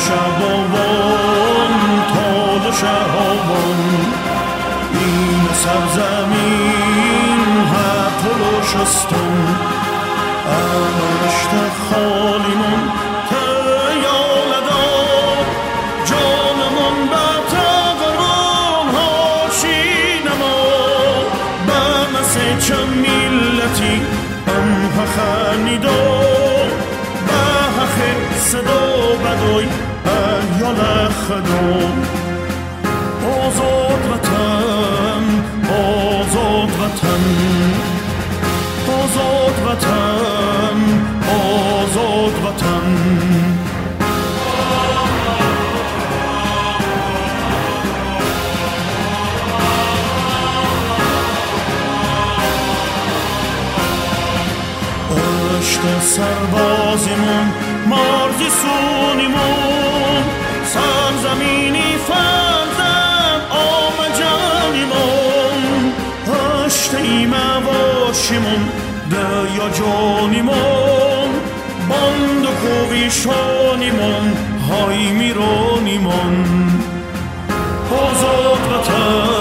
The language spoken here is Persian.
شبابان تال شهابان این سرزمین حتی شستم امشت خالیمون تیالدا جانمون به تغرون هاشینما بمسه چه ملتی ام پخنیدو صدا بدوی ایال خدو آزاد وطن آزاد وطن آزاد وطن آزاد وطن اشت سربازیمون مرزی سونیمون سرزمینی فرزن آمجانیمون اشتی مواشیمون دیا جانیمون باند و کویشانیمون های میرانیمون آزاد وطن